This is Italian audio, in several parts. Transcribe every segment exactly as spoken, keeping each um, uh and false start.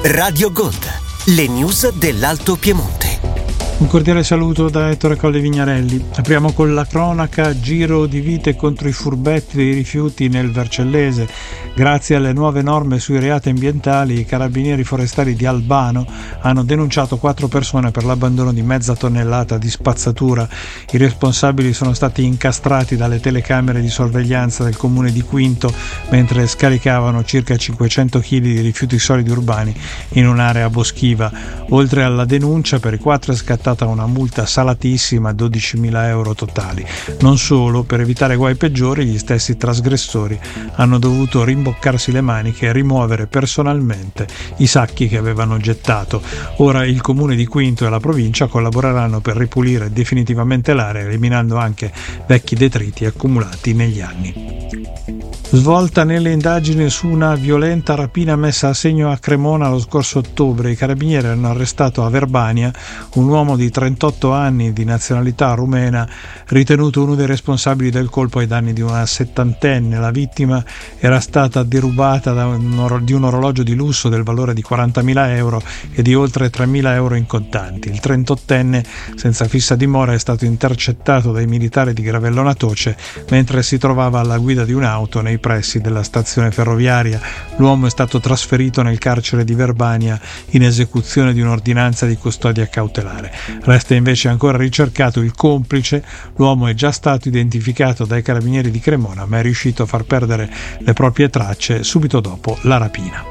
Radio Gold, le news dell'Alto Piemonte. Un cordiale saluto da Ettore Colle Vignarelli. Apriamo con la cronaca: giro di vite contro i furbetti dei rifiuti nel Vercellese. Grazie alle nuove norme sui reati ambientali, i carabinieri forestali di Albano hanno denunciato quattro persone per l'abbandono di mezza tonnellata di spazzatura. I responsabili sono stati incastrati dalle telecamere di sorveglianza del comune di Quinto mentre scaricavano circa cinquecento chili di rifiuti solidi urbani in un'area boschiva. Oltre alla denuncia, per i quattro è scattata una multa salatissima, dodicimila euro totali. Non solo, per evitare guai peggiori, gli stessi trasgressori hanno dovuto rimboccarsi le maniche e rimuovere personalmente i sacchi che avevano gettato. Ora il comune di Quinto e la provincia collaboreranno per ripulire definitivamente l'area, eliminando anche vecchi detriti accumulati negli anni. Svolta nelle indagini su una violenta rapina messa a segno a Cremona lo scorso ottobre. I carabinieri hanno arrestato a Verbania un uomo di trentotto anni di nazionalità rumena, ritenuto uno dei responsabili del colpo ai danni di una settantenne. La vittima era stata derubata da un or- di un orologio di lusso del valore di quarantamila euro e di oltre tremila euro in contanti. Il trentottenne, senza fissa dimora, è stato intercettato dai militari di Gravellona Toce mentre si trovava alla guida di un'auto nei pressi della stazione ferroviaria. L'uomo è stato trasferito nel carcere di Verbania in esecuzione di un'ordinanza di custodia cautelare. Resta invece ancora ricercato il complice. L'uomo è già stato identificato dai carabinieri di Cremona, ma è riuscito a far perdere le proprie tracce subito dopo la rapina.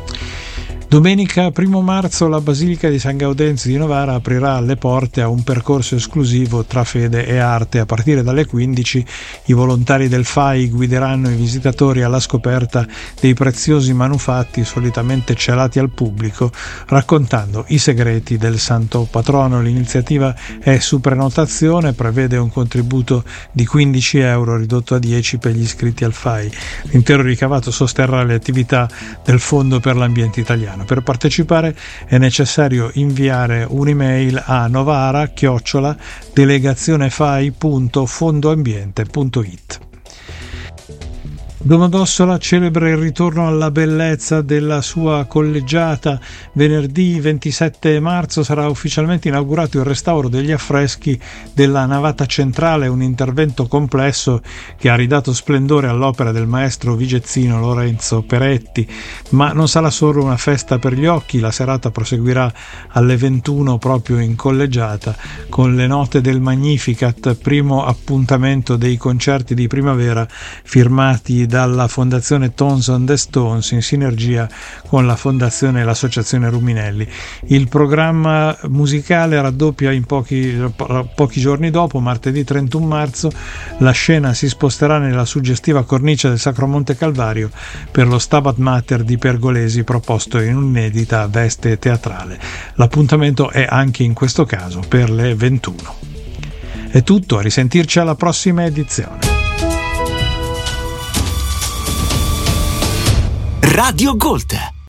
Domenica primo marzo la Basilica di San Gaudenzio di Novara aprirà le porte a un percorso esclusivo tra fede e arte. A partire dalle quindici i volontari del F A I guideranno i visitatori alla scoperta dei preziosi manufatti solitamente celati al pubblico, raccontando i segreti del santo patrono. L'iniziativa è su prenotazione, prevede un contributo di quindici euro ridotto a dieci per gli iscritti al F A I. L'intero ricavato sosterrà le attività del Fondo per l'Ambiente Italiano. Per partecipare è necessario inviare un'email a novara chiocciola delegazionefai punto fondoambiente punto it. Domodossola celebra il ritorno alla bellezza della sua collegiata. Venerdì ventisette marzo sarà ufficialmente inaugurato il restauro degli affreschi della navata centrale, un intervento complesso che ha ridato splendore all'opera del maestro vigezzino Lorenzo Peretti. Ma non sarà solo una festa per gli occhi. La serata proseguirà alle ventuno proprio in collegiata con le note del Magnificat, primo appuntamento dei concerti di primavera firmati dalla Fondazione Tones on the Stones in sinergia con la Fondazione e l'Associazione Ruminelli. Il programma musicale raddoppia in pochi, pochi giorni dopo, martedì trentuno marzo. La scena si sposterà nella suggestiva cornice del Sacro Monte Calvario per lo Stabat Mater di Pergolesi, proposto in un'inedita veste teatrale. L'appuntamento è anche in questo caso per le ventuno. È tutto, a risentirci alla prossima edizione. Radio Gold.